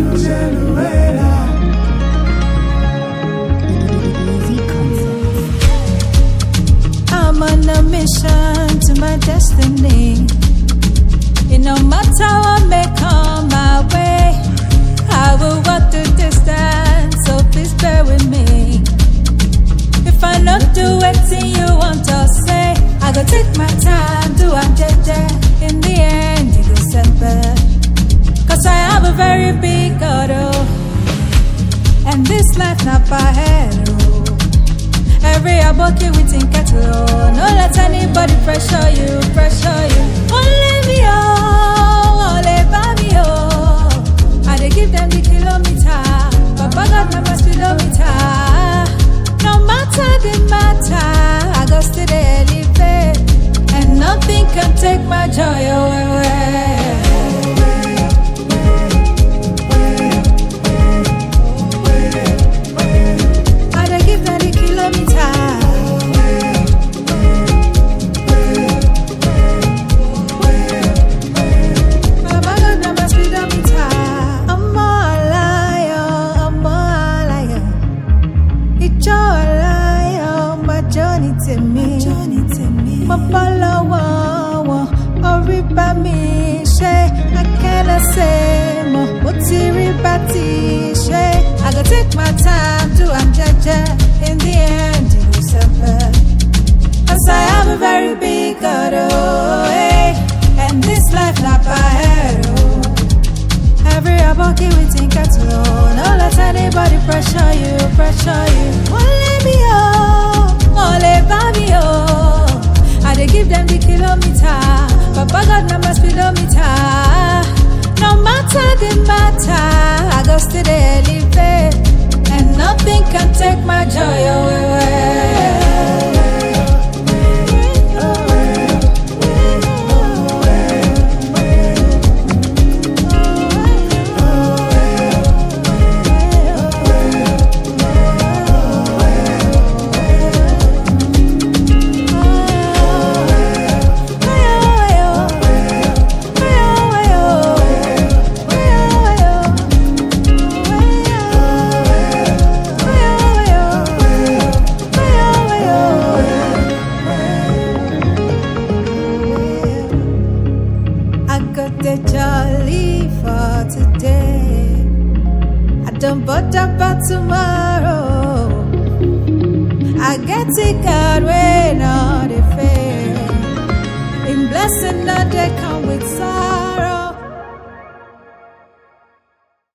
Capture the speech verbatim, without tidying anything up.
I'm on a mission to my destiny. And no matter what may come my way, I will walk the distance, so please bear with me. If I not do anything you want to say, I go take my time, do I'm jeje. In the end, you go sempe. Cause I have a very big God, oh. And this life not by head, oh. Every aboki we think at low. No let anybody pressure you, pressure you. Only me, oh, only by me, oh. I dey give them the kilometer, Papa God never speedometer. No matter the matter, I go still dey elevate, and nothing can take my joy away. I go take my time to I'm jeje. In the end, you will suffer. Cause I have a very big God, oh, hey. And this life not by head, oh. Every aboki we think at low. No let anybody pressure you, pressure you. Only me, oh, only by me, oh. I dey give them the kilometer, Papa God number speedometer. No matter the matter, I go still elevate, and nothing can take my joy away. Don't bother about tomorrow. I get it God way not fair. In blessing not they come with sorrow.